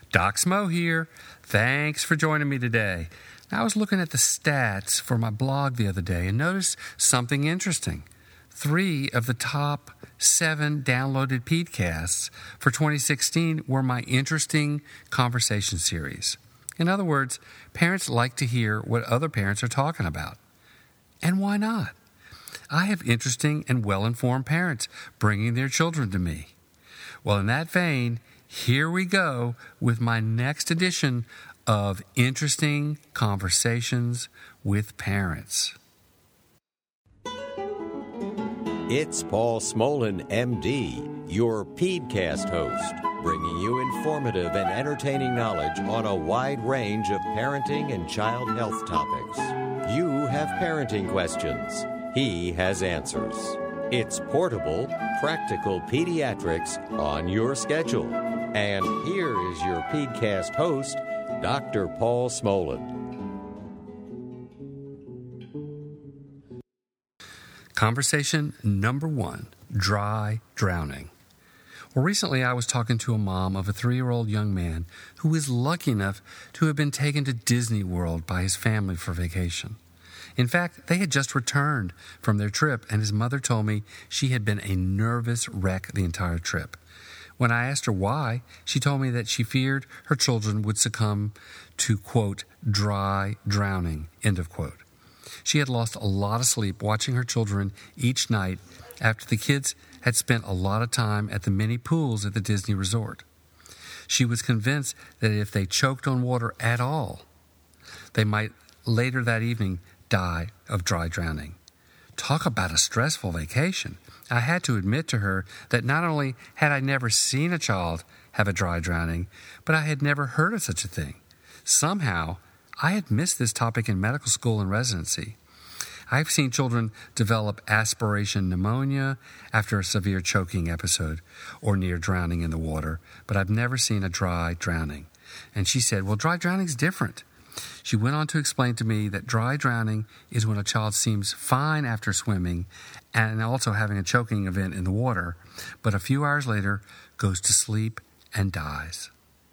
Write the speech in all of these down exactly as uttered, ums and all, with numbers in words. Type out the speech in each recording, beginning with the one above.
Doc Smo here. Thanks for joining me today. I was looking at the stats for my blog the other day and noticed something interesting. Three of the top seven downloaded Pedcasts for twenty sixteen were my Interesting Conversation series. In other words, parents like to hear what other parents are talking about. And why not? I have interesting and well-informed parents bringing their children to me. Well, in that vein, here we go with my next edition of Interesting Conversations with Parents. It's Paul Smolin, M D, your Pedcast host, bringing you informative and entertaining knowledge on a wide range of parenting and child health topics. You have parenting questions. He has answers. It's portable, practical pediatrics on your schedule. And here is your Pedcast host, Doctor Paul Smolin. Conversation number one, dry drowning. Well, recently I was talking to a mom of a three-year-old young man who is lucky enough to have been taken to Disney World by his family for vacation. In fact, they had just returned from their trip, and his mother told me she had been a nervous wreck the entire trip. When I asked her why, she told me that she feared her children would succumb to, quote, dry drowning, end of quote. She had lost a lot of sleep watching her children each night after the kids had spent a lot of time at the many pools at the Disney resort. She was convinced that if they choked on water at all, they might later that evening die of dry drowning. Talk about a stressful vacation. I had to admit to her that not only had I never seen a child have a dry drowning, but I had never heard of such a thing. Somehow, I had missed this topic in medical school and residency. I've seen children develop aspiration pneumonia after a severe choking episode or near drowning in the water, but I've never seen a dry drowning. And she said, well, dry drowning is different. She went on to explain to me that dry drowning is when a child seems fine after swimming and also having a choking event in the water, but a few hours later goes to sleep and dies.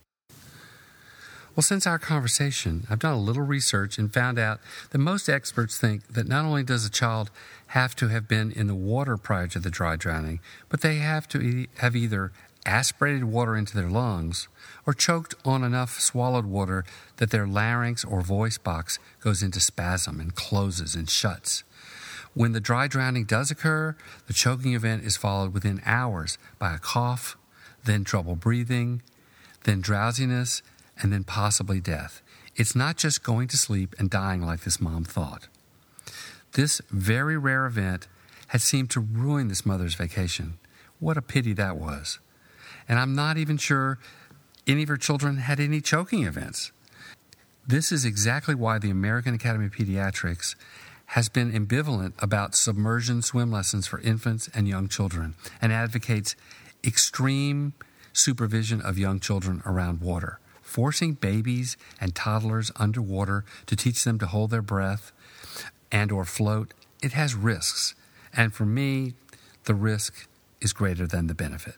Well, since our conversation, I've done a little research and found out that most experts think that not only does a child have to have been in the water prior to the dry drowning, but they have to e- have either aspirated water into their lungs or choked on enough swallowed water that their larynx or voice box goes into spasm and closes and shuts. When the dry drowning does occur, the choking event is followed within hours by a cough, then trouble breathing, then drowsiness, and then possibly death. It's not just going to sleep and dying like this mom thought. This very rare event had seemed to ruin this mother's vacation. What a pity that was. And I'm not even sure any of her children had any choking events. This is exactly why the American Academy of Pediatrics has been ambivalent about submersion swim lessons for infants and young children and advocates extreme supervision of young children around water. Forcing babies and toddlers underwater to teach them to hold their breath and or float, it has risks. And for me, the risk is greater than the benefit.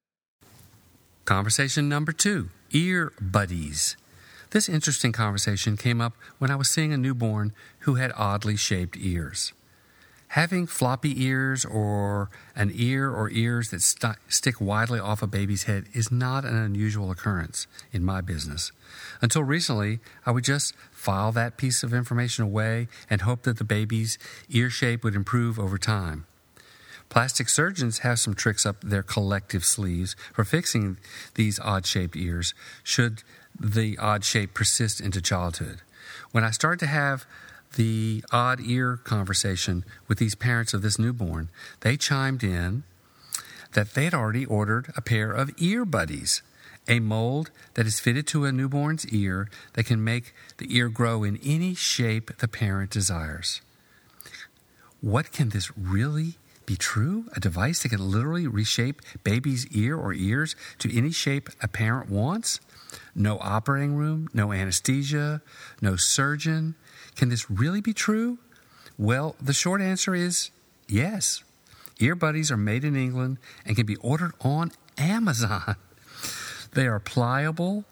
Conversation number two, ear buddies. This interesting conversation came up when I was seeing a newborn who had oddly shaped ears. Having floppy ears or an ear or ears that st- stick widely off a baby's head is not an unusual occurrence in my business. Until recently, I would just file that piece of information away and hope that the baby's ear shape would improve over time. Plastic surgeons have some tricks up their collective sleeves for fixing these odd-shaped ears should the odd shape persist into childhood. When I started to have the odd ear conversation with these parents of this newborn, they chimed in that they had already ordered a pair of ear buddies, a mold that is fitted to a newborn's ear that can make the ear grow in any shape the parent desires. What, can this really be true? A device that can literally reshape baby's ear or ears to any shape a parent wants? No operating room, no anesthesia, no surgeon. Can this really be true? Well, the short answer is yes. Ear buddies are made in England and can be ordered on Amazon. They are pliable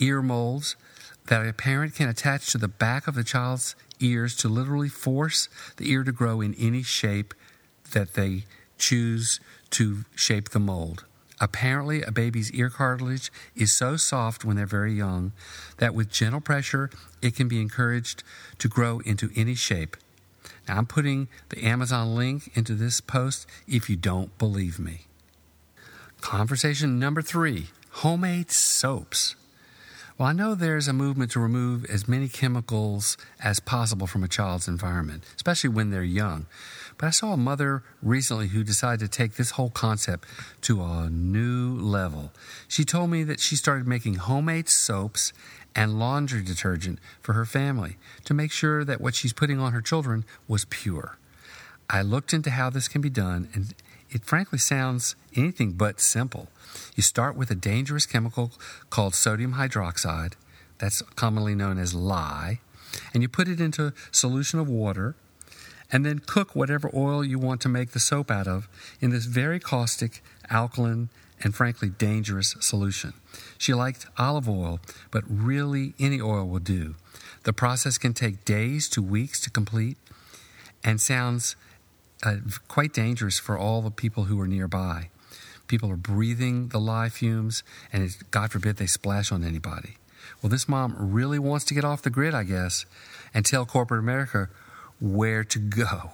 ear molds that a parent can attach to the back of the child's ears to literally force the ear to grow in any shape that they choose to shape the mold. Apparently, a baby's ear cartilage is so soft when they're very young that with gentle pressure, it can be encouraged to grow into any shape. Now, I'm putting the Amazon link into this post if you don't believe me. Conversation number three, homemade soaps. Well, I know there's a movement to remove as many chemicals as possible from a child's environment, especially when they're young. But I saw a mother recently who decided to take this whole concept to a new level. She told me that she started making homemade soaps and laundry detergent for her family to make sure that what she's putting on her children was pure. I looked into how this can be done, and it frankly sounds anything but simple. You start with a dangerous chemical called sodium hydroxide, that's commonly known as lye, and you put it into a solution of water, and then cook whatever oil you want to make the soap out of in this very caustic, alkaline, and frankly dangerous solution. She liked olive oil, but really any oil will do. The process can take days to weeks to complete and sounds uh, quite dangerous for all the people who are nearby. People are breathing the lye fumes, and it, God forbid they splash on anybody. Well, this mom really wants to get off the grid, I guess, and tell corporate America where to go.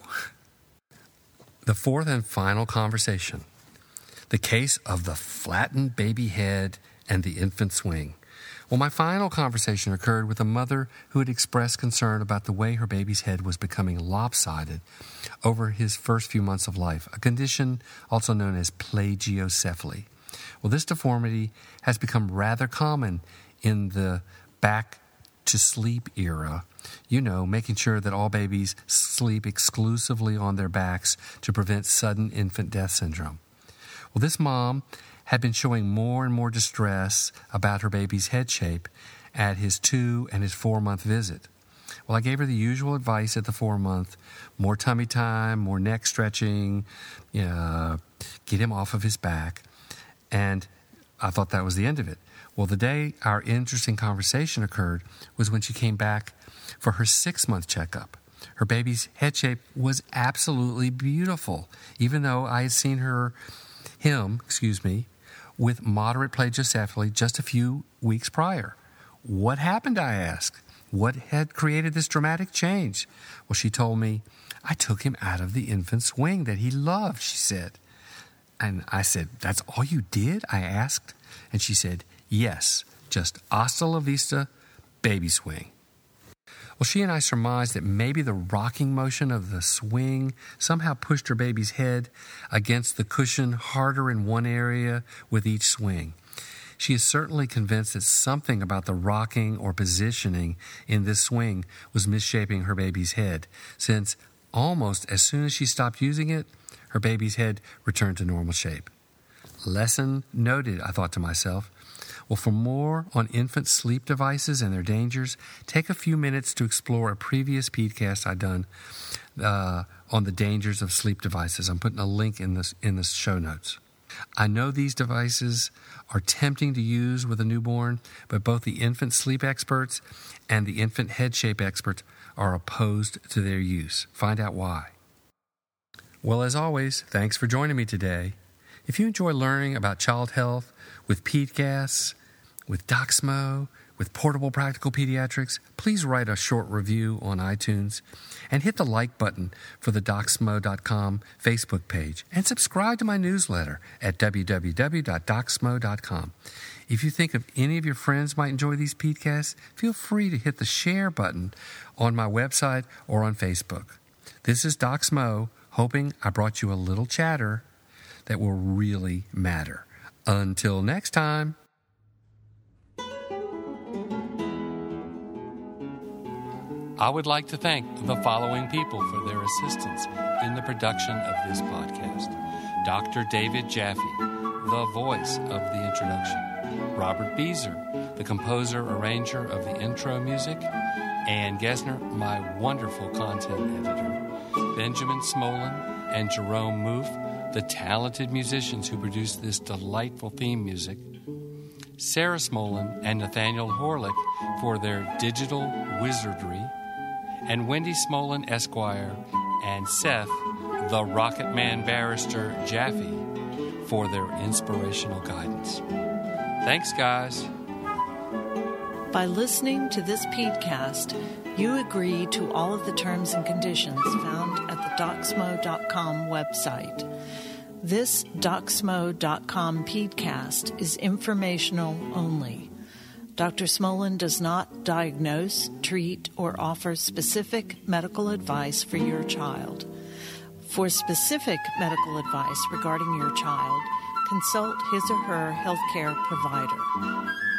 The fourth and final conversation, the case of the flattened baby head and the infant swing. Well, my final conversation occurred with a mother who had expressed concern about the way her baby's head was becoming lopsided over his first few months of life, a condition also known as plagiocephaly. Well, this deformity has become rather common in the back-to-sleep era, you know, making sure that all babies sleep exclusively on their backs to prevent sudden infant death syndrome. Well, this mom had been showing more and more distress about her baby's head shape at his two and his four-month visit. Well, I gave her the usual advice at the four-month, more tummy time, more neck stretching, you know, get him off of his back, and I thought that was the end of it. Well, the day our interesting conversation occurred was when she came back for her six-month checkup. Her baby's head shape was absolutely beautiful, even though I had seen her, him, excuse me, with moderate plagiocephaly just a few weeks prior. What happened, I asked? What had created this dramatic change? Well, she told me, I took him out of the infant swing that he loved, she said. And I said, that's all you did? I asked. And she said, yes, just hasta la vista, baby swing. Well, she and I surmised that maybe the rocking motion of the swing somehow pushed her baby's head against the cushion harder in one area with each swing. She is certainly convinced that something about the rocking or positioning in this swing was misshaping her baby's head, since almost as soon as she stopped using it, her baby's head returned to normal shape. Lesson noted, I thought to myself. Well, for more on infant sleep devices and their dangers, take a few minutes to explore a previous podcast I've done uh, on the dangers of sleep devices. I'm putting a link in this in the show notes. I know these devices are tempting to use with a newborn, but both the infant sleep experts and the infant head shape experts are opposed to their use. Find out why. Well, as always, thanks for joining me today. If you enjoy learning about child health with PeedCast, with DocSmo, with Portable Practical Pediatrics, please write a short review on iTunes and hit the like button for the doc smo dot com Facebook page and subscribe to my newsletter at w w w dot doc smo dot com. If you think of any of your friends might enjoy these podcasts, feel free to hit the share button on my website or on Facebook. This is DocSmo, hoping I brought you a little chatter that will really matter. Until next time. I would like to thank the following people for their assistance in the production of this podcast. Doctor David Jaffe, the voice of the introduction. Robert Beezer, the composer, arranger of the intro music. Ann Gesner, my wonderful content editor. Benjamin Smolin and Jerome Moof, the talented musicians who produced this delightful theme music. Sarah Smolin and Nathaniel Horlick for their digital wizardry, and Wendy Smolin Esquire and Seth, the Rocket Man Barrister Jaffe, for their inspirational guidance. Thanks, guys. By listening to this podcast, you agree to all of the terms and conditions found at the Docsmo dot com website. This Docsmo dot com podcast is informational only. Doctor Smolin does not diagnose, treat, or offer specific medical advice for your child. For specific medical advice regarding your child, consult his or her healthcare provider.